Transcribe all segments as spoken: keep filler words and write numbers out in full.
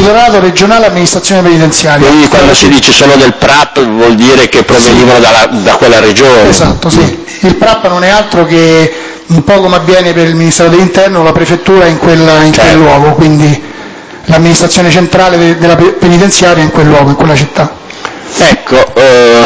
Provveditorato regionale amministrazione penitenziaria. Quindi quando si dice sono del P R A P vuol dire che provenivano dalla, da quella regione? Esatto, sì. Il P R A P non è altro che, un po' come avviene per il Ministero dell'Interno, la prefettura in, quella, in certo. quel luogo, quindi l'amministrazione centrale de, della penitenziaria in quel luogo, in quella città. Ecco, eh,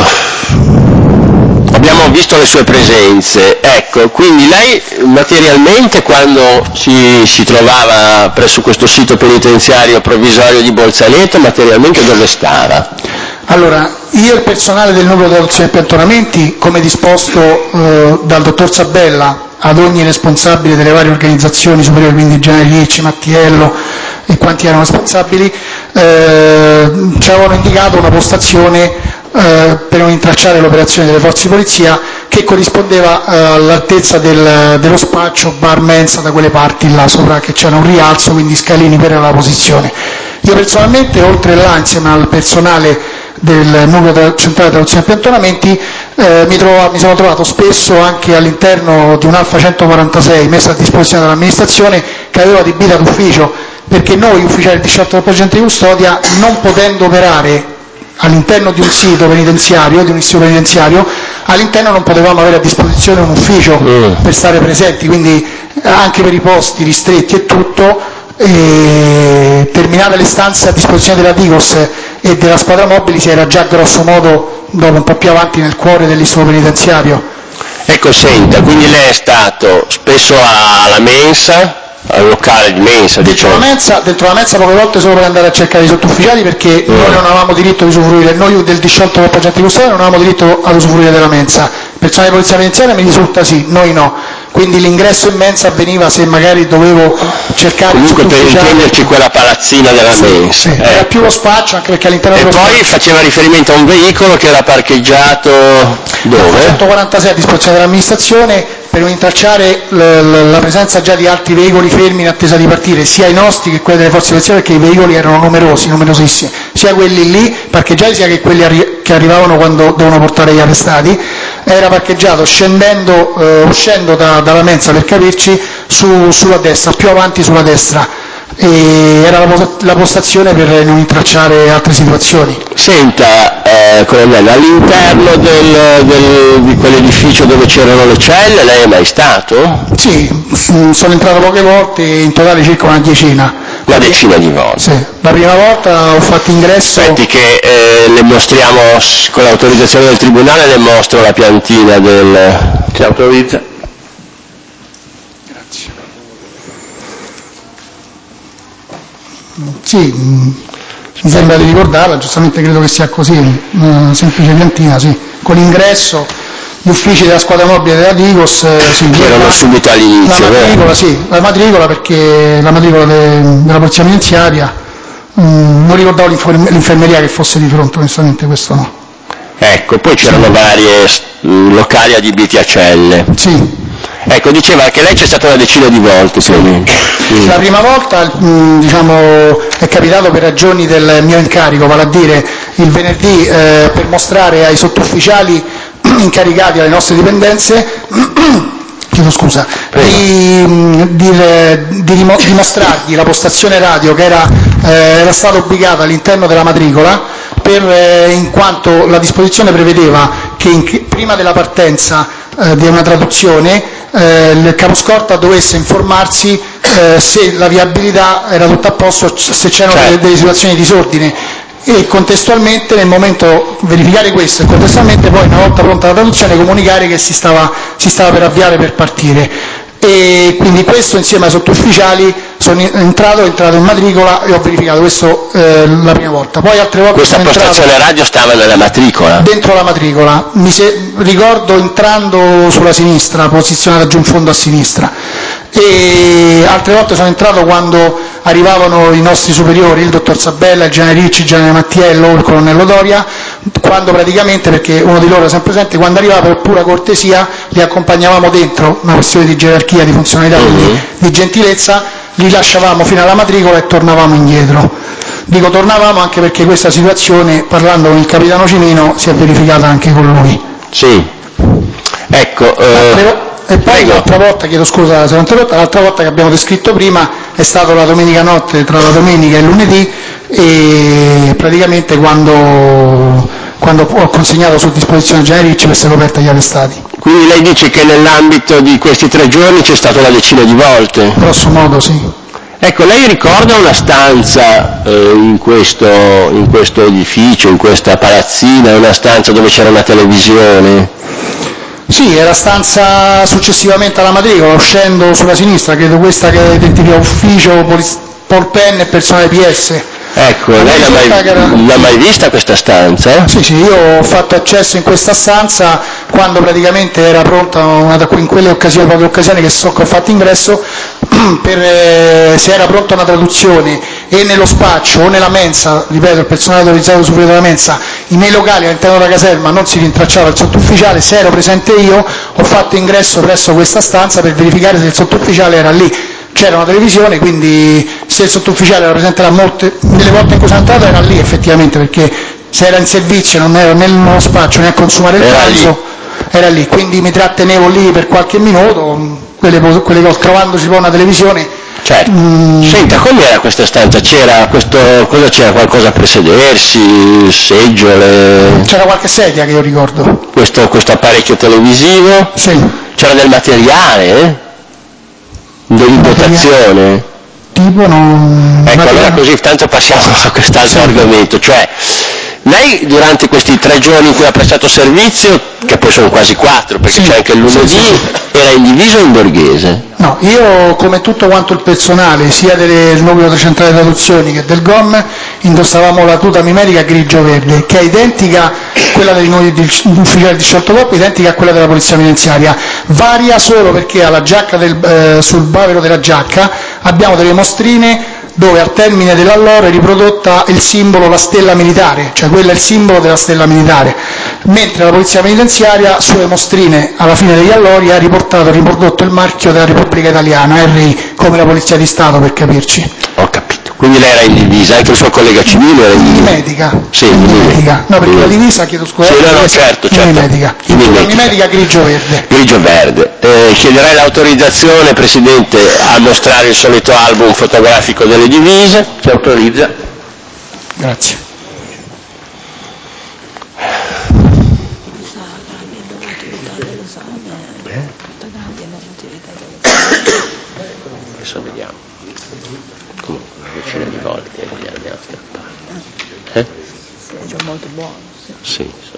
abbiamo visto le sue presenze, ecco, quindi lei materialmente quando si, si trovava presso questo sito penitenziario provvisorio di Bolzaneto, materialmente dove stava? Allora, io e il personale del nucleo di adozione e pentonamenti, come disposto eh, dal dottor Sabella ad ogni responsabile delle varie organizzazioni superiori, quindi Gianni Ricci, Mattiello e quanti erano responsabili, eh, ci avevano indicato una postazione eh, per non intracciare l'operazione delle forze di polizia che corrispondeva eh, all'altezza del, dello spaccio bar mensa da quelle parti là sopra, che c'era un rialzo, quindi scalini per la posizione. Io personalmente, oltre là, insieme al personale del nucleo centrale di adozione e pentonamenti, eh, mi, trova, mi sono trovato spesso anche all'interno di un Alfa centoquarantasei messa a disposizione dall'amministrazione che aveva adibita d'ufficio, perché noi ufficiali del diciotto del provvedimento di custodia, non potendo operare all'interno di un sito penitenziario, di un istituto penitenziario, all'interno non potevamo avere a disposizione un ufficio mm. per stare presenti, quindi anche per i posti ristretti e tutto, e terminate le stanze a disposizione della Digos e della squadra mobili si era già grosso modo dopo un po' più avanti nel cuore dell'istituto penitenziario. Ecco, senta, quindi lei è stato spesso alla mensa, al locale di mensa, dentro diciamo. la mensa, dentro la mensa poche volte solo per andare a cercare i sottufficiali, perché mm. noi non avevamo diritto di usufruire, noi del diciotto del agenti di custodia non avevamo diritto ad usufruire della mensa. Il personale di polizia penitenziaria mi risulta sì, noi no. Quindi l'ingresso in mensa avveniva se magari dovevo cercare comunque per intenderci quella palazzina della sì, mensa. Sì, eh. Era più lo spaccio, anche perché all'interno e dello poi spaccio faceva riferimento a un veicolo che era parcheggiato dove? centoquarantasei a disposizione dell'amministrazione per non intralciare l- l- la presenza già di altri veicoli fermi in attesa di partire, sia i nostri che quelli delle forze di polizia, perché i veicoli erano numerosi, numerosissimi, sia quelli lì parcheggiati sia che quelli arri- che arrivavano quando dovevano portare gli arrestati. Era parcheggiato scendendo, eh, uscendo da, dalla mensa, per capirci, su, sulla destra, più avanti sulla destra, e era la, la postazione per non intralciare altre situazioni. Senta, eh, colonnello, all'interno del, del, di quell'edificio dove c'erano le celle lei è mai stato? Sì, sono entrato poche volte, in totale circa una decina. Una decina di volte? Sì, la prima volta ho fatto ingresso... Aspetti che eh, le mostriamo, con l'autorizzazione del Tribunale, le mostro la piantina del... Ci autorizza? Grazie. Sì, mi sembra di ricordarla, giustamente credo che sia così, una semplice piantina, sì, con l'ingresso, gli uffici della squadra mobile della Digos, sì, che erano subito all'inizio, la matricola, sì, la matricola perché la matricola de, della polizia penitenziaria, mh, non ricordavo l'infermeria che fosse di fronte, onestamente questo no. Ecco, poi c'erano sì. varie uh, locali adibiti a celle. Sì. Ecco, diceva che lei c'è stata una decina di volte. Sì. Sì. La prima volta mh, diciamo, è capitato per ragioni del mio incarico, vale a dire il venerdì eh, per mostrare ai sottufficiali incaricati alle nostre dipendenze chiedo scusa, di, di, di dimostrargli la postazione radio che era, eh, era stata ubicata all'interno della matricola, per, eh, in quanto la disposizione prevedeva che in, prima della partenza eh, di una traduzione eh, il caposcorta dovesse informarsi eh, se la viabilità era tutta a posto, se c'erano certo. delle, delle situazioni di disordine, e contestualmente nel momento verificare questo e contestualmente poi una volta pronta la traduzione comunicare che si stava, si stava per avviare per partire. E quindi questo insieme ai sottufficiali sono entrato, entrato in matricola e ho verificato questo eh, la prima volta. Poi altre volte questa sono postazione entrato radio stava nella matricola? Dentro la matricola, mi se, ricordo entrando sulla sinistra, posizionata giù in fondo a sinistra, e altre volte sono entrato quando arrivavano i nostri superiori, il dottor Sabella, il generale Ricci, il generale Mattiello, il colonnello Doria, quando praticamente, perché uno di loro era sempre presente, quando arrivava per pura cortesia li accompagnavamo dentro, una questione di gerarchia, di funzionalità, uh-huh. quindi di gentilezza, li lasciavamo fino alla matricola e tornavamo indietro. Dico tornavamo anche perché questa situazione, parlando con il capitano Cimino, si è verificata anche con lui. Sì, ecco. Eh... E poi l'altra volta, chiedo scusa se non interrotta, l'altra volta che abbiamo descritto prima è stata la domenica notte, tra la domenica e il lunedì, e praticamente quando, quando ho consegnato su disposizione Gianni Ricci questa coperta agli arrestati. Quindi lei dice che nell'ambito di questi tre giorni c'è stato una decina di volte? Grosso modo sì. Ecco, lei ricorda una stanza eh, in, questo, in questo edificio, in questa palazzina, una stanza dove c'era una televisione? Sì, è la stanza successivamente alla matricola, uscendo sulla sinistra, credo questa che identifica ufficio, polpen e personale P S. Ecco, lei l'ha mai, era... l'ha mai vista questa stanza? Sì, sì, io ho fatto accesso in questa stanza quando praticamente era pronta, una, in quelle occasioni, proprio occasioni che so che ho fatto ingresso, per, eh, se era pronta una traduzione e nello spaccio o nella mensa, ripeto, il personale autorizzato superiore della mensa, i miei locali all'interno della caserma non si rintracciava il sottufficiale, se ero presente io ho fatto ingresso presso questa stanza per verificare se il sottufficiale era lì. C'era una televisione, quindi se il sottufficiale era presente là molte, nelle volte in cui sono entrato era lì effettivamente, perché se era in servizio non ero né nello spaccio né a consumare il pranzo, era lì, quindi mi trattenevo lì per qualche minuto, quelle, quelle cose, trovandosi poi una televisione. Certo. Mm. Senta, com'era questa stanza? C'era questo, cosa c'era? Qualcosa per sedersi, seggiole? C'era qualche sedia che io ricordo. Questo, questo apparecchio televisivo? Sì. C'era del materiale, eh? Dell'impotazione? Tipo non... Ecco, allora così tanto passiamo a quest'altro sì. argomento, cioè lei durante questi tre giorni in cui ha prestato servizio, che poi sono quasi quattro perché sì. c'è anche il lunedì, sì, sì. era in divisa o in borghese? No, io come tutto quanto il personale, sia del nucleo centrale traduzioni che del G O M, indossavamo la tuta numerica grigio-verde, che è identica a quella dell'ufficiale di sciolto corpo, identica a quella della polizia penitenziaria. Varia solo perché alla giacca del, eh, sul bavero della giacca abbiamo delle mostrine dove al termine dell'alloro è riprodotta il simbolo, la stella militare, cioè quello è il simbolo della stella militare, mentre la polizia penitenziaria sulle mostrine alla fine degli allori ha riportato, riprodotto il marchio della Repubblica Italiana, R I, come la polizia di Stato per capirci. Ho capito, quindi lei era in divisa, anche il suo collega civile era in divisa? Mimetica. Sì, in mimetica. No, perché la divisa, chiedo scusa, sì, no, no, certo, certo. Mimetica, mimetica grigio-verde. Grigio-verde. Eh, chiederei l'autorizzazione, Presidente, a mostrare il solito album fotografico delle divise. Si autorizza. Grazie. Adesso vediamo. Comunque una decina di volte li abbiamo strappati. Eh? Sì, è già molto buono. Sì. Sì, sì.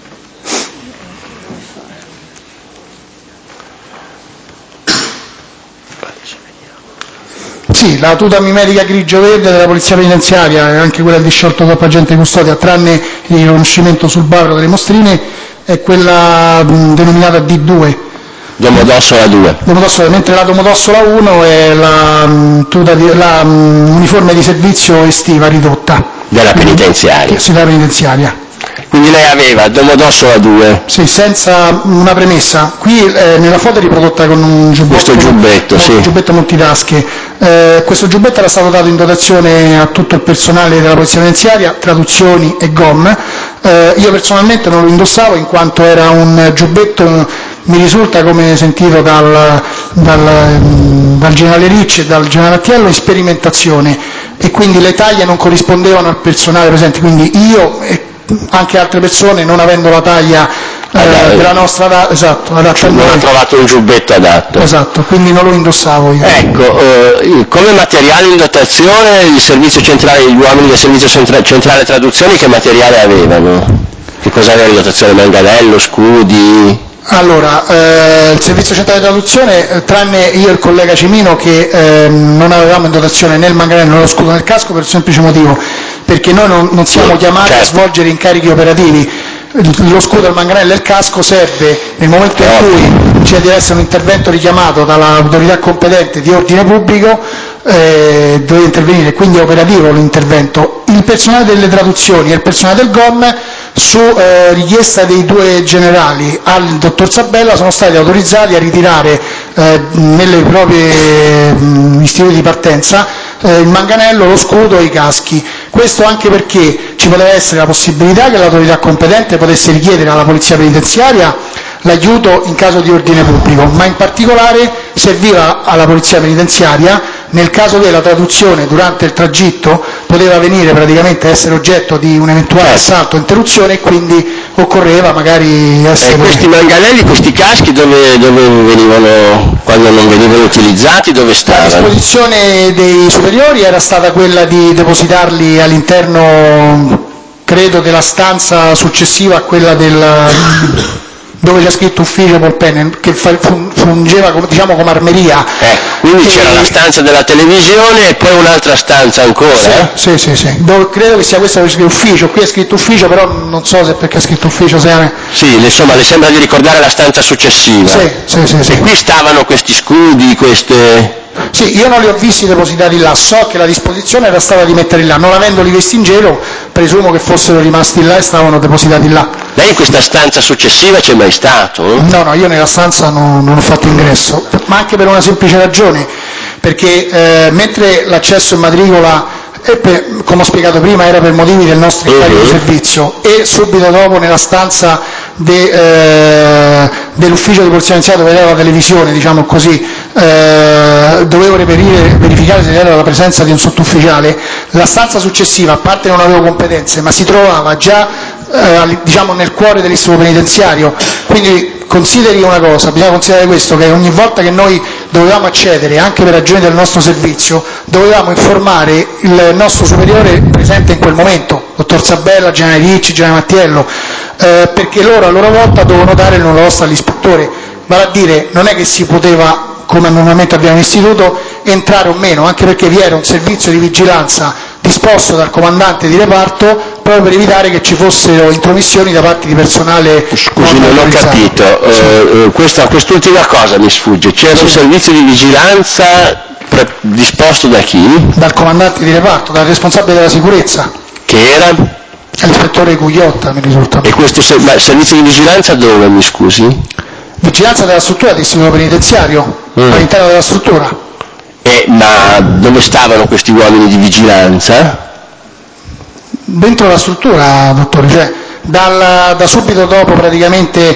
Sì, la tuta mimerica grigio-verde della polizia penitenziaria e anche quella di sciolto corpo agente custodia, tranne il riconoscimento sul bavero delle mostrine, è quella mh, denominata D due. Domodossola due. Domodossola, mentre la Domodossola uno è la, mh, tuta di, la mh, uniforme di servizio estiva ridotta. Della penitenziaria. Sì, della penitenziaria. Quindi lei aveva Domodossola due. Sì, senza una premessa. Qui eh, nella foto è riprodotta con un giubbetto, questo giubbetto, sì. Un giubbetto multitasche. Eh, questo giubbetto era stato dato in dotazione a tutto il personale della polizia penitenziaria, traduzioni e G O M. Eh, io personalmente non lo indossavo in quanto era un giubbetto, mi risulta, come sentito dal, dal, dal generale Ricci e dal generale Mattiello, in sperimentazione, e quindi le taglie non corrispondevano al personale presente, quindi io e anche altre persone, non avendo la taglia eh, della nostra data, esatto, adatta a noi, non ha trovato un giubbetto adatto. Esatto, quindi non lo indossavo io. Ecco, eh, come materiale in dotazione il servizio centrale, gli uomini del servizio centra- centrale traduzioni che materiale avevano? Che cosa avevano in dotazione? Manganello, scudi? Allora, eh, il servizio centrale di traduzione, eh, tranne io e il collega Cimino, che eh, non avevamo in dotazione né il manganello né lo scudo né il casco, per il semplice motivo, perché noi non, non siamo chiamati certo. a svolgere incarichi operativi. Lo scudo, il manganello e il casco serve nel momento in cui ci deve essere un intervento richiamato dall'autorità competente di ordine pubblico, eh, deve intervenire, quindi è operativo l'intervento. Il personale delle traduzioni e il personale del G O M, su eh, richiesta dei due generali al dottor Sabella, sono stati autorizzati a ritirare eh, nelle proprie mh, istituti di partenza eh, il manganello, lo scudo e i caschi. Questo anche perché ci poteva essere la possibilità che l'autorità competente potesse richiedere alla polizia penitenziaria l'aiuto in caso di ordine pubblico, ma in particolare serviva alla polizia penitenziaria, nel caso della traduzione durante il tragitto poteva venire praticamente essere oggetto di un eventuale assalto o interruzione, e quindi occorreva magari essere... Eh, questi manganelli, questi caschi dove, dove venivano, quando non venivano utilizzati, dove stavano? La disposizione dei superiori era stata quella di depositarli all'interno, credo, della stanza successiva a quella del... dove c'è scritto ufficio Polpen, che fungeva come, diciamo, come armeria. Eh, quindi e... c'era la stanza della televisione e poi un'altra stanza ancora? Sì, eh? sì, sì, sì. Dove, credo che sia questo ufficio, qui è scritto ufficio, però non so se perché è scritto ufficio. Se è... Sì, insomma, le sembra di ricordare la stanza successiva. Sì, sì, sì, sì. E qui stavano questi scudi, queste... Sì, io non li ho visti depositati là, so che la disposizione era stata di metterli là, non avendoli visti in giro, presumo che fossero rimasti là e stavano depositati là. Lei in questa stanza successiva c'è mai stato? No, no, io nella stanza non, non ho fatto ingresso, ma anche per una semplice ragione, perché eh, mentre l'accesso in matricola, e per, come ho spiegato prima, era per motivi del nostro incarico di servizio, e subito dopo nella stanza de, eh, dell'ufficio di polizia giudiziaria dove era la televisione, diciamo così, eh, dovevo reperire, verificare se era la presenza di un sottufficiale, la stanza successiva, a parte non avevo competenze, ma si trovava già eh, diciamo nel cuore dell'istituto penitenziario, quindi consideri una cosa, bisogna considerare questo, che ogni volta che noi dovevamo accedere, anche per ragioni del nostro servizio, dovevamo informare il nostro superiore presente in quel momento, dottor Sabella, generale Ricci, generale Mattiello, eh, perché loro a loro volta dovevano dare il nulla osta all'ispettore, vale a dire non è che si poteva, come normalmente abbiamo in istituto, entrare o meno, anche perché vi era un servizio di vigilanza disposto dal comandante di reparto proprio per evitare che ci fossero intromissioni da parte di personale. Scusi, non ho capito, sì. eh, questa, quest'ultima cosa mi sfugge, c'era sì. un servizio di vigilanza pre- disposto da chi? Dal comandante di reparto, dal responsabile della sicurezza. Che era? L'ispettore Cugliotta, mi risulta. E questo se- ma servizio di vigilanza dove, mi scusi? Vigilanza della struttura dell'istituto penitenziario, mm. all'interno della struttura. Eh, ma dove stavano questi uomini di vigilanza? Dentro la struttura, dottore, cioè dal, da subito dopo praticamente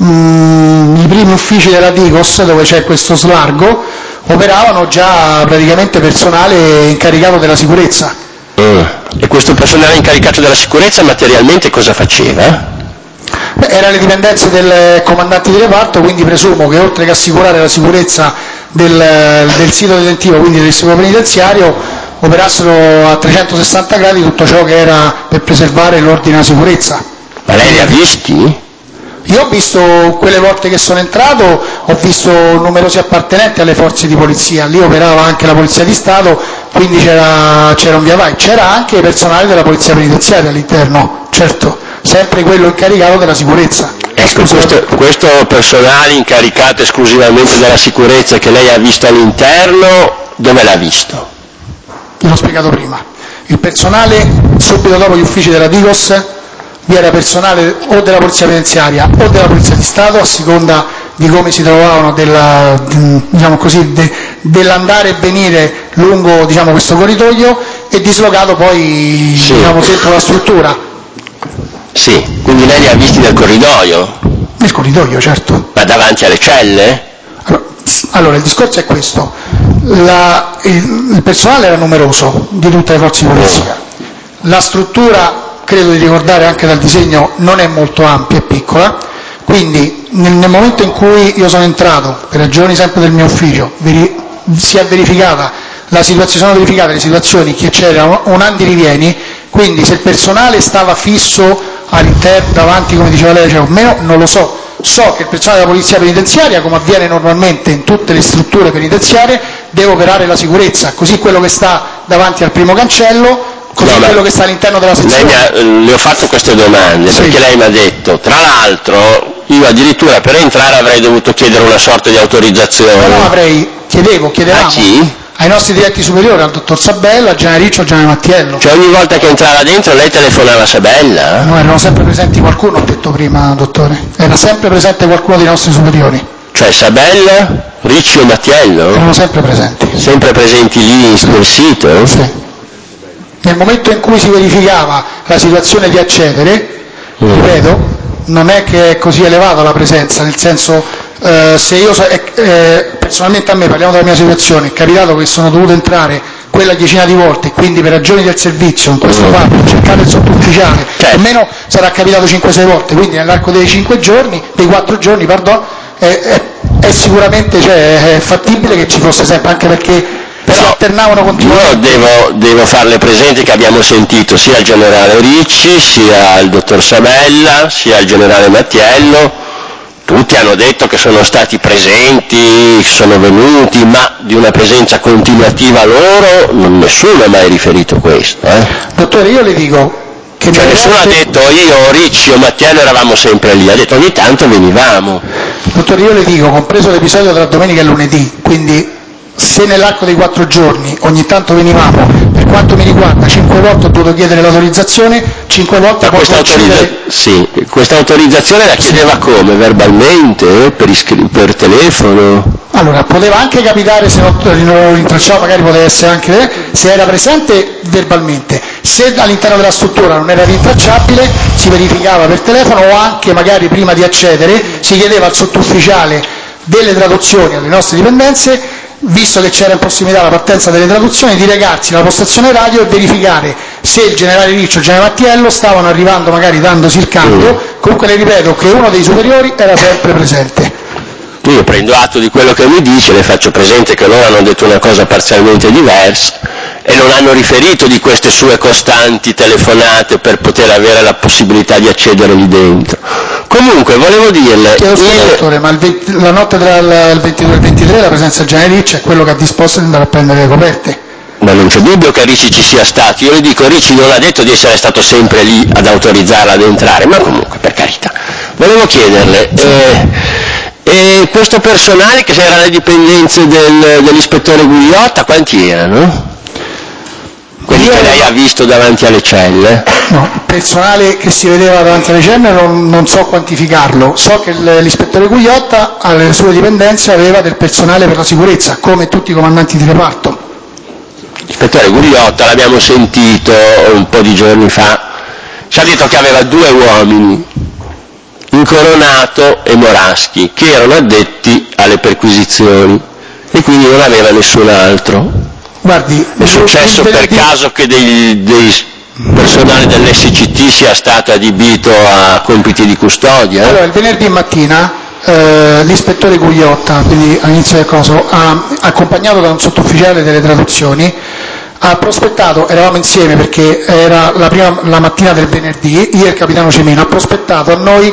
mh, i primi uffici della Digos, dove c'è questo slargo, operavano già praticamente personale incaricato della sicurezza. Mm. E questo personale incaricato della sicurezza materialmente cosa faceva? Beh, era le dipendenze del comandante di reparto, quindi presumo che oltre che assicurare la sicurezza del, del sito detentivo, quindi dell'istituto penitenziario, operassero a trecentosessanta gradi tutto ciò che era per preservare l'ordine e la sicurezza. Ma lei li ha visti? Io ho visto, quelle volte che sono entrato, ho visto numerosi appartenenti alle forze di polizia, lì operava anche la Polizia di Stato, quindi c'era, c'era un via vai, c'era anche personale della Polizia penitenziaria all'interno, certo, sempre quello incaricato della sicurezza. Ecco, questo, questo personale incaricato esclusivamente della sicurezza che lei ha visto all'interno, dove l'ha visto? L'ho spiegato prima. Il personale, subito dopo gli uffici della Digos, vi era personale o della Polizia penitenziaria o della Polizia di Stato, a seconda di come si trovavano della, diciamo così, de, dell'andare e venire lungo, diciamo, questo corridoio, e dislocato poi, sì. diciamo, dentro la struttura. Sì, quindi lei li ha visti nel corridoio? Nel corridoio, certo. Ma davanti alle celle? Allora, allora il discorso è questo. La, il, il personale era numeroso di tutte le forze di polizia. La struttura, credo di ricordare anche dal disegno, non è molto ampia, è piccola, quindi nel, nel momento in cui io sono entrato, per ragioni sempre del mio ufficio, veri, si è verificata la situazione, sono verificate le situazioni che c'era un andirivieni, quindi se il personale stava fisso all'interno, davanti, come diceva lei, cioè, o meno, non lo so. So che il personale della polizia penitenziaria, come avviene normalmente in tutte le strutture penitenziarie, deve operare la sicurezza, così quello che sta davanti al primo cancello, così no, quello che sta all'interno della sezione. Lei ha, le ho fatto queste domande, sì. Perché lei mi ha detto, tra l'altro, io addirittura per entrare avrei dovuto chiedere una sorta di autorizzazione. No, no, avrei, chiedevo, chiedevamo. A chi? Ai nostri diretti superiori, al dottor Sabella, al generale Riccio, al generale Mattiello. Cioè ogni volta che entrava dentro lei telefonava a Sabella? No, erano sempre presenti qualcuno, ho detto prima, dottore. Era sempre presente qualcuno dei nostri superiori. Cioè Sabella, Riccio e Mattiello? Erano sempre presenti. Sempre presenti lì sì. Nel sito? Sì. Nel momento in cui si verificava la situazione di accedere, mm. ripeto, non è che è così elevata la presenza, nel senso... Uh, se io, eh, eh, personalmente a me, parliamo della mia situazione, è capitato che sono dovuto entrare quella decina di volte, quindi per ragioni del servizio, in questo fatto, cercare il sottufficiale, certo. almeno sarà capitato cinque sei volte, quindi nell'arco dei cinque giorni, dei quattro giorni, pardon, è, è, è sicuramente cioè, è fattibile che ci fosse sempre, anche perché però si alternavano continuamente. Io devo, devo farle presente che abbiamo sentito sia il generale Ricci, sia il dottor Sabella, sia il generale Mattiello, tutti hanno detto che sono stati presenti, sono venuti, ma di una presenza continuativa loro non, nessuno ha mai riferito questo. Eh? Dottore, io le dico che cioè nessuno volte... ha detto io, Ricci o Mattiello eravamo sempre lì, ha detto ogni tanto venivamo. Dottore, io le dico, compreso l'episodio tra domenica e lunedì, quindi se nell'arco dei quattro giorni ogni tanto venivamo, per quanto mi riguarda, cinque volte ho dovuto chiedere l'autorizzazione, cinque volte può questa, autorizza... sì, questa autorizzazione la chiedeva sì. Come? Verbalmente? Per, iscri... per telefono? Allora, poteva anche capitare, se non lo rintracciavo magari poteva essere anche se era presente verbalmente, se all'interno della struttura non era rintracciabile si verificava per telefono o anche magari prima di accedere si chiedeva al sottufficiale delle traduzioni alle nostre dipendenze, visto che c'era in prossimità la partenza delle traduzioni, di recarsi alla postazione radio e verificare se il generale Riccio e il generale Mattiello stavano arrivando magari dandosi il cambio, comunque le ripeto che uno dei superiori era sempre presente. Io prendo atto di quello che mi dice, le faccio presente che loro hanno detto una cosa parzialmente diversa e non hanno riferito di queste sue costanti telefonate per poter avere la possibilità di accedere lì dentro. Comunque, volevo dirle... Chiedo scusa, il... dottore, ma il venti, la notte tra il ventidue e il ventitré la presenza del generale Ricci è quello che ha disposto di andare a prendere le coperte? Ma non c'è dubbio che Ricci ci sia stato. Io le dico, Ricci non ha detto di essere stato sempre lì ad autorizzarla ad entrare, ma comunque, per carità. Volevo chiederle... Eh, E questo personale che era alle dipendenze del, dell'ispettore Gugliotta, quanti erano? Quelli Io che lei ha visto davanti alle celle? No, personale che si vedeva davanti alle celle non, non so quantificarlo, so che l'ispettore Gugliotta alle sue dipendenze aveva del personale per la sicurezza, come tutti i comandanti di reparto. L'ispettore Gugliotta, l'abbiamo sentito un po' di giorni fa, ci ha detto che aveva due uomini, Incoronato e Moraschi, che erano addetti alle perquisizioni e quindi non aveva nessun altro. Guardi, è successo per caso che dei, dei personale dell'S C T sia stato adibito a compiti di custodia? Eh? Allora, il venerdì mattina eh, l'ispettore Gugliotta, quindi all'inizio del coso, ha accompagnato da un sottufficiale delle traduzioni, ha prospettato, eravamo insieme perché era la, prima, la mattina del venerdì, io e il capitano Cimino, ha prospettato a noi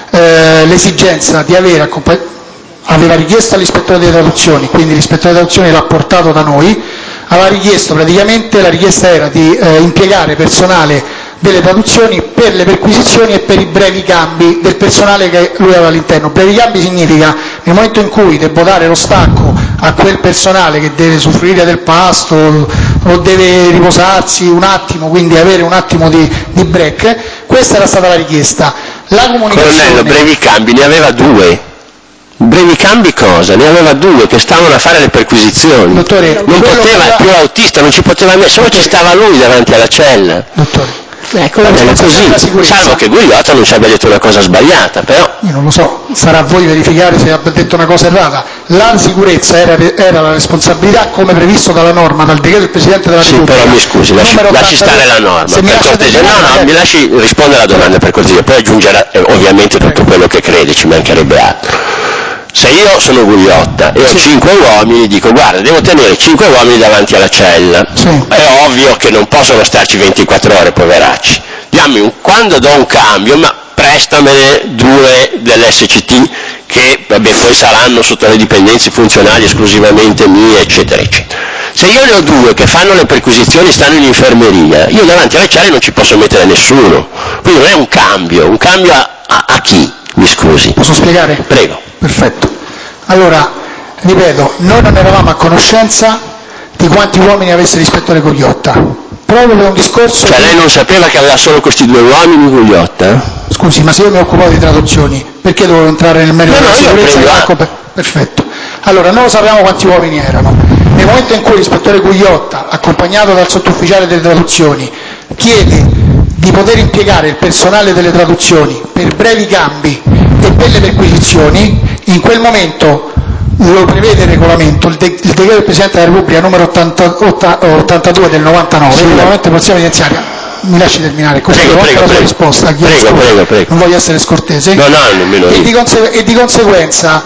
eh, l'esigenza di avere accompagnato, aveva richiesto all'ispettore delle traduzioni, quindi l'ispettore delle traduzioni l'ha portato da noi, aveva richiesto praticamente, la richiesta era di eh, impiegare personale delle traduzioni per le perquisizioni e per i brevi cambi del personale che lui aveva all'interno. Brevi cambi significa nel momento in cui devo dare lo stacco a quel personale che deve soffrire del pasto o deve riposarsi un attimo, quindi avere un attimo di, di break, questa era stata la richiesta. La comunicazione... Colonnello, brevi cambi ne aveva due. Brevi cambi cosa? Ne aveva due che stavano a fare le perquisizioni. Dottore, non poteva, era... più autista, non ci poteva mettere, solo ci stava lui davanti alla cella. Dottore. Ecco, va bene così, salvo che Gugliotta non ci abbia detto una cosa sbagliata, però... Io non lo so, sarà a voi verificare se abbia detto una cosa errata. La sicurezza era, era la responsabilità, come previsto dalla norma, dal decreto del Presidente della Repubblica. Sì, però mi scusi, lasci, lasci stare la norma, se per cortesia. No, no, eh. mi lasci rispondere alla domanda per cortesia, poi aggiungerà eh, ovviamente tutto quello che crede, ci mancherebbe altro. Se io sono Gugliotta e ho sì. cinque uomini, dico guarda, devo tenere cinque uomini davanti alla cella, sì. è ovvio che non possono starci ventiquattro ore, poveracci. Dammi un, quando do un cambio, ma prestamene due dell'S C T che vabbè, poi saranno sotto le dipendenze funzionali esclusivamente mie, eccetera, eccetera. Se io ne ho due che fanno le perquisizioni, stanno in infermeria, io davanti alle celle non ci posso mettere nessuno, quindi non è un cambio, un cambio a, a, a chi? Mi scusi. Posso spiegare? Prego. Perfetto. Allora, ripeto, noi non eravamo a conoscenza di quanti uomini avesse l'ispettore Gugliotta, proprio per un discorso... Cioè di... lei non sapeva che aveva solo questi due uomini Gugliotta? Scusi, ma se io mi occupavo di traduzioni, perché dovevo entrare nel merito no, della no, sicurezza? Io per... Perfetto. Allora, noi lo sapevamo quanti uomini erano. Nel momento in cui l'ispettore Gugliotta, accompagnato dal sottufficiale delle traduzioni, chiede di poter impiegare il personale delle traduzioni per brevi cambi e per le perquisizioni, in quel momento lo prevede il regolamento, il, de- il decreto del Presidente della Repubblica numero ottanta, ottantadue del novantanove, il regolamento della polizia penitenziaria. Mi lasci terminare, così prego, prego, la sua prego. risposta, Prego, prego, prego. non voglio essere scortese, no, no, nemmeno e, io. di conse- e di conseguenza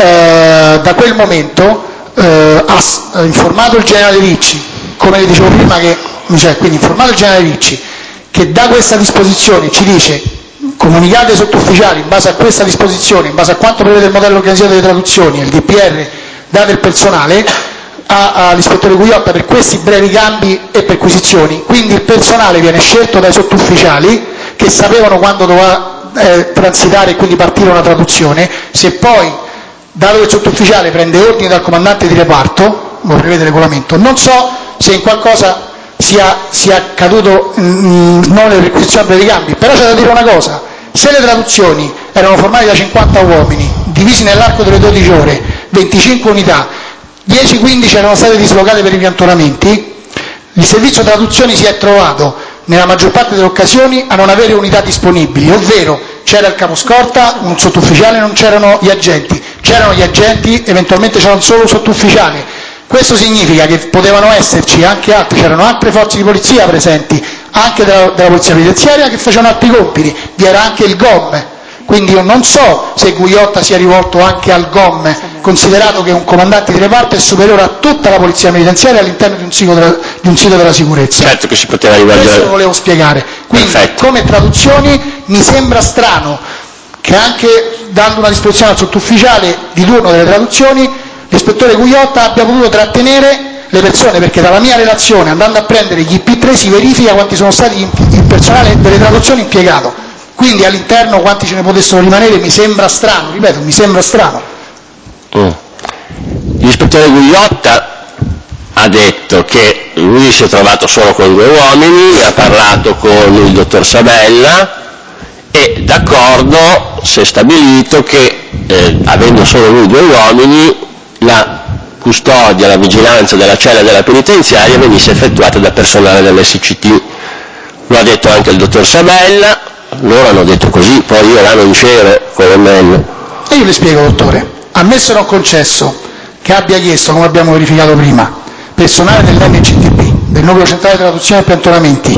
eh, da quel momento eh, ha s- informato il generale Ricci, come le dicevo prima, che, cioè, quindi informato il generale Ricci che da questa disposizione ci dice comunicate ai sottufficiali in base a questa disposizione, in base a quanto prevede il modello organizzativo delle traduzioni e il D P R date il personale all'ispettore Gugliotta per questi brevi cambi e perquisizioni, quindi il personale viene scelto dai sottufficiali che sapevano quando doveva eh, transitare e quindi partire una traduzione. Se poi, dato che il sottufficiale prende ordini dal comandante di reparto, lo prevede il regolamento, non so se in qualcosa sia, sia accaduto mh, non nelle perquisizioni brevi cambi, però c'è da dire una cosa: se le traduzioni erano formate da cinquanta uomini divisi nell'arco delle dodici ore, venticinque unità, dieci quindici erano state dislocate per i piantonamenti, il servizio traduzioni si è trovato nella maggior parte delle occasioni a non avere unità disponibili, ovvero c'era il caposcorta, un sottufficiale, non c'erano gli agenti, c'erano gli agenti, eventualmente c'era solo un sottufficiale. Questo significa che potevano esserci anche altri, c'erano altre forze di polizia presenti, anche della, della polizia penitenziaria, che facevano altri compiti, vi era anche il G O M. Quindi io non so se Gugliotta sia rivolto anche al G O M, considerato che un comandante di reparto è superiore a tutta la polizia penitenziaria all'interno di un sito della, di un sito della sicurezza. Certo che si poteva rivolgere. Questo lo volevo spiegare. Quindi, Perfetto. Come traduzioni mi sembra strano che anche dando una disposizione al sottufficiale di turno delle traduzioni, l'ispettore Gugliotta abbia potuto trattenere le persone, perché dalla mia relazione, andando a prendere gli I P tre, si verifica quanti sono stati il personale delle traduzioni impiegato. Quindi all'interno quanti ce ne potessero rimanere mi sembra strano, ripeto, mi sembra strano. Mm. L'ispettore Gugliotta ha detto che lui si è trovato solo con due uomini, ha parlato con il dottor Sabella e d'accordo si è stabilito che eh, avendo solo lui due uomini la custodia, la vigilanza della cella della penitenziaria venisse effettuata da personale dell'S C T. Lo ha detto anche il dottor Sabella, loro hanno detto così, poi io là non c'ero, colonnello. E io le spiego, dottore, ammesso non concesso che abbia chiesto, come abbiamo verificato prima, personale dell'N C T P, del nucleo centrale di traduzione e piantonamenti,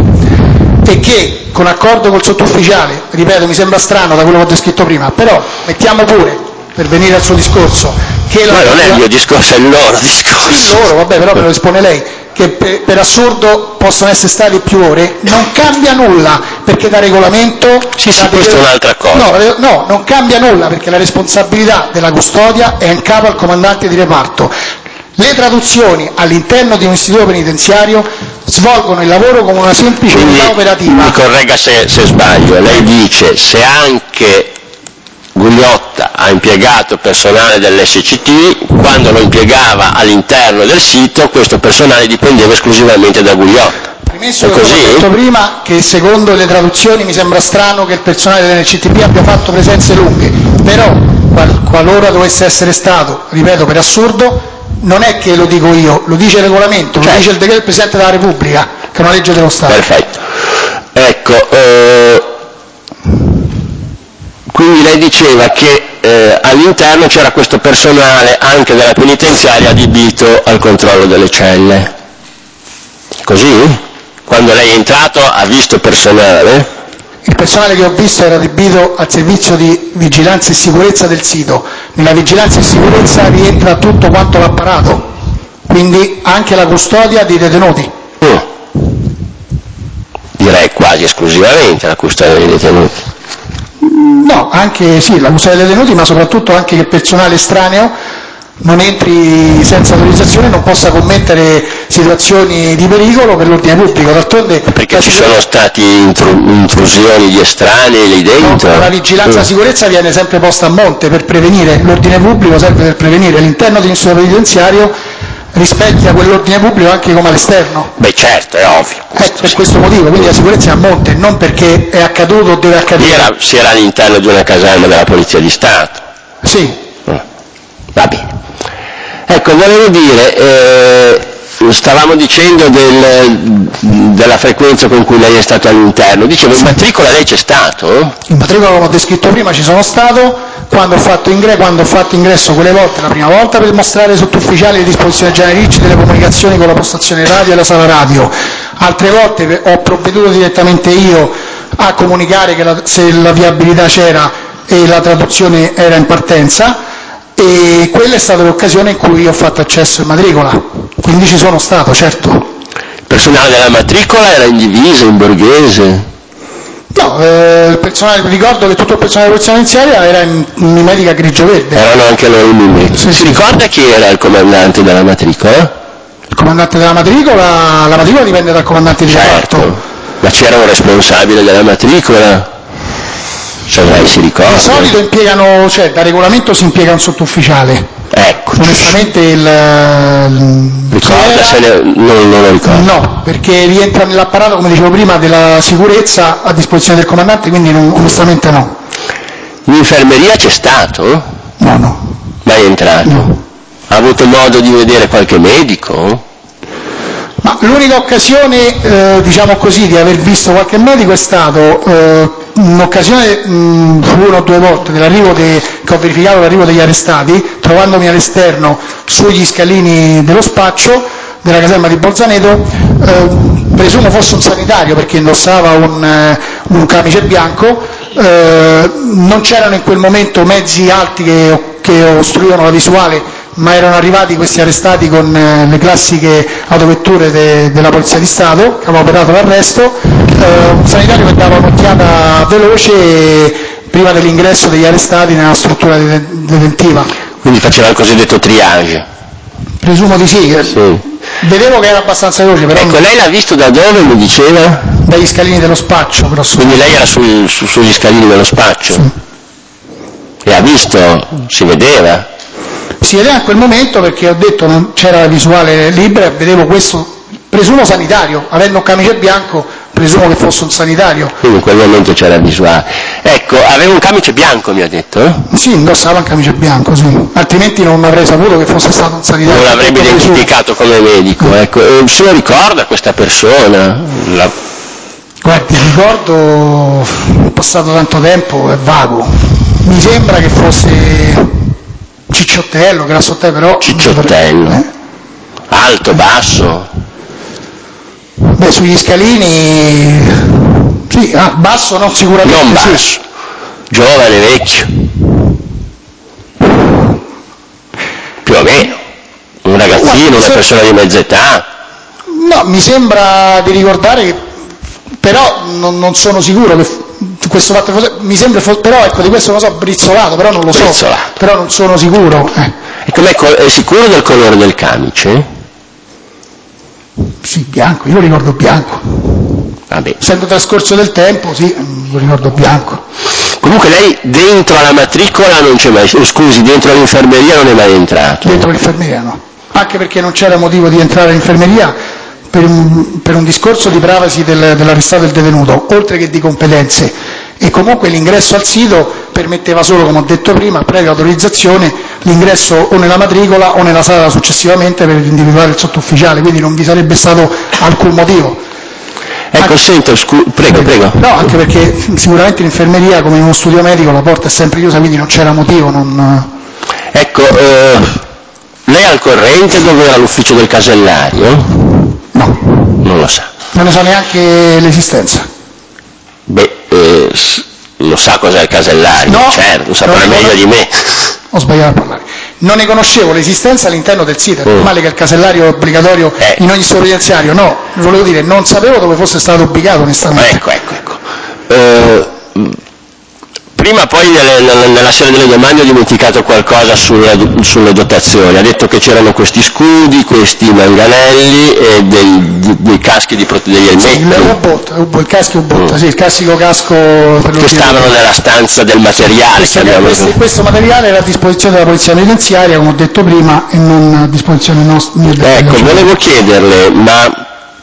e che con accordo col sottufficiale, ripeto, mi sembra strano da quello che ho descritto prima, però mettiamo pure, per venire al suo discorso, che la... Ma non è il mio discorso, è il loro discorso. Il loro, vabbè, però me lo espone lei, che per, per assurdo possono essere stati più ore, non cambia nulla, perché da regolamento... Sì, sì, da questa è un'altra cosa. No, no, non cambia nulla, perché la responsabilità della custodia è in capo al comandante di reparto. Le traduzioni all'interno di un istituto penitenziario svolgono il lavoro come una semplice unità operativa. Mi corregga se, se sbaglio, lei dice se anche Gugliotta ha impiegato personale dell'S C T, quando lo impiegava all'interno del sito questo personale dipendeva esclusivamente da Gugliotta. Premesso che ho detto prima che secondo le traduzioni mi sembra strano che il personale dell'N C T P abbia fatto presenze lunghe, però qual- qualora dovesse essere stato, ripeto per assurdo, non è che lo dico io, lo dice il regolamento, Certo. Lo dice il decreto del Presidente della Repubblica, che è una legge dello Stato. Perfetto. Ecco, eh, quindi lei diceva che eh, all'interno c'era questo personale anche della penitenziaria adibito al controllo delle celle. Così? Quando lei è entrato ha visto personale? Il personale che ho visto era adibito al servizio di vigilanza e sicurezza del sito. Nella vigilanza e sicurezza rientra tutto quanto l'apparato, quindi anche la custodia dei detenuti. Mm. Direi quasi esclusivamente la custodia dei detenuti. No, anche sì, la custodia dei detenuti, ma soprattutto anche che il personale estraneo non entri senza autorizzazione, non possa commettere situazioni di pericolo per l'ordine pubblico. D'altronde perché ci sono stati intru- intrusioni di estranei lì dentro? No, la vigilanza e la sicurezza viene sempre posta a monte per prevenire, l'ordine pubblico serve per prevenire. All'interno di un istituto penitenziario rispecchia quell'ordine pubblico anche come all'esterno. Beh certo, è ovvio. Eh, per questo motivo, quindi la sicurezza è a monte, non perché è accaduto o deve accadere. Era, si era all'interno di una caserma della Polizia di Stato. Sì. Mm. Va bene. Ecco, volevo dire, eh, stavamo dicendo del, della frequenza con cui lei è stato all'interno, dicevo in matricola lei c'è stato? In matricola, come ho descritto prima, ci sono stato, quando ho, fatto ingre- quando ho fatto ingresso quelle volte, la prima volta per mostrare ai sottufficiali le disposizioni generali Ricci delle comunicazioni con la postazione radio e la sala radio, altre volte ho provveduto direttamente io a comunicare che la, se la viabilità c'era e la traduzione era in partenza, e quella è stata l'occasione in cui ho fatto accesso in matricola, quindi ci sono stato, certo. Il personale della matricola era in divisa, in borghese? No, eh, il personale, ricordo che tutto il personale della polizia penitenziaria era in mimetica grigio-verde. Erano anche loro in mimetica. Sì, si sì. ricorda chi era il comandante della matricola? Il comandante della matricola, la matricola dipende dal comandante di certo. reparto. Ma c'era un responsabile della matricola? Se lei si ricorda. Di solito impiegano, cioè da regolamento si impiega un sottufficiale. Ecco. Onestamente il... il ricorda se ne... non, non lo ricordo. No, perché rientra nell'apparato, come dicevo prima, della sicurezza a disposizione del comandante, quindi non, onestamente no. In infermeria c'è stato? No, no. Mai entrato? No. Ha avuto modo di vedere qualche medico? Ma l'unica occasione, eh, diciamo così, di aver visto qualche medico è stato eh, un'occasione, mh, una o due volte, dell'arrivo de, che ho verificato l'arrivo degli arrestati, trovandomi all'esterno sugli scalini dello spaccio della caserma di Bolzaneto, eh, presumo fosse un sanitario perché indossava un, eh, un camice bianco, eh, non c'erano in quel momento mezzi alti che, che ostruivano la visuale, ma erano arrivati questi arrestati con eh, le classiche autovetture de, della Polizia di Stato, che avevano operato l'arresto, eh, un sanitario che dava un'occhiata veloce prima dell'ingresso degli arrestati nella struttura detentiva. Quindi faceva il cosiddetto triage? Presumo di sì, sì. Vedevo che era abbastanza veloce, però... Ecco, lei l'ha visto da dove, mi diceva? Dagli scalini dello spaccio, però... Quindi lei era sul, su, sugli scalini dello spaccio? Sì. E ha visto? Si vedeva? Si vedeva in quel momento perché ho detto non c'era la visuale libera, vedevo questo, presumo sanitario, avendo un camice bianco, presumo che fosse un sanitario. Quindi in quel momento c'era visuale. Ecco, aveva un camice bianco, mi ha detto? Eh? Sì, indossava un camice bianco, sì. Altrimenti non avrei saputo che fosse stato un sanitario. Non l'avrebbe identificato come medico, ecco. E se lo ricorda questa persona? La... Guardi, il ricordo, è passato tanto tempo, è vago. Mi sembra che fosse Cicciottello, Grassottello, però... Cicciottello? Eh? Alto, basso? Beh, sugli scalini... Sì, ah, basso no, sicuramente. Non basso. Sì. Giovane, vecchio? Più o meno. Un ragazzino, una persona di mezza età? No, mi sembra di ricordare che... Però non, non sono sicuro che questo fatto fosse... Mi sembra, però ecco, di questo non so, brizzolato, però non lo so. Brizzolato. Però non sono sicuro. Eh. E com'è, è sicuro del colore del camice? Sì, bianco, io lo ricordo bianco. Vabbè. Essendo trascorso del tempo, sì, lo ricordo bianco. Comunque lei dentro alla matricola non c'è mai, scusi, dentro all'infermeria non è mai entrato? Dentro l'infermeria no. Anche perché non c'era motivo di entrare all'infermeria per un, per un discorso di privacy del, dell'arrestato e del detenuto, oltre che di competenze. E comunque l'ingresso al sito permetteva solo, come ho detto prima, previa autorizzazione, l'ingresso o nella matricola o nella sala successivamente per individuare il sottufficiale, quindi non vi sarebbe stato alcun motivo. Ecco, anche, sento, scu- prego, prego. No, anche perché sicuramente in infermeria, come in uno studio medico, la porta è sempre chiusa, quindi non c'era motivo. Non... Ecco, eh, lei è al corrente dove era l'ufficio del casellario? No. Non lo sa. Non ne sa neanche l'esistenza. Beh, eh, lo sa cos'è il casellario, no, certo, lo saprà meglio di me. Ho sbagliato a parlare. Non ne conoscevo l'esistenza all'interno del sito, è mm. normale che il casellario è obbligatorio eh. in ogni istituto penitenziario, no, volevo dire, non sapevo dove fosse stato ubicato onestamente. Ecco, ecco, ecco. Eh, prima poi nelle, nelle, nella serie delle domande ho dimenticato qualcosa sulle, sulle dotazioni, ha detto che c'erano questi scudi, questi manganelli e dei, dei caschi di protezione, degli elmetti. Sì, il robot, il casco U-Boot, mm. sì, il classico casco per che stavano nella stanza del materiale. Questo, questo, questo materiale era a disposizione della polizia penitenziaria, come ho detto prima, e non a disposizione nostra. Ecco, volevo chiederle, ma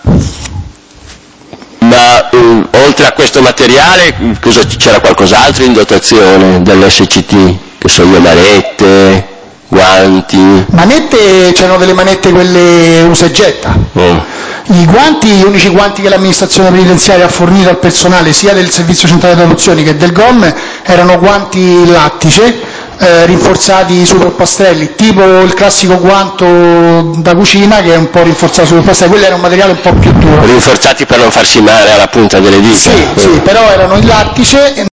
Ma um, oltre a questo materiale cosa, c'era qualcos'altro in dotazione dell'S C T? Che sono le manette, guanti? Manette, c'erano delle manette quelle usa e getta. Mm. I guanti, gli unici guanti che l'amministrazione penitenziaria ha fornito al personale sia del servizio centrale di traduzioni che del G O M erano guanti lattice, eh, rinforzati sui polpastrelli, tipo il classico guanto da cucina che è un po' rinforzato sui polpastrelli, quello era un materiale un po' più duro. Rinforzati per non farsi male alla punta delle dita. Sì, sì, però erano in lattice.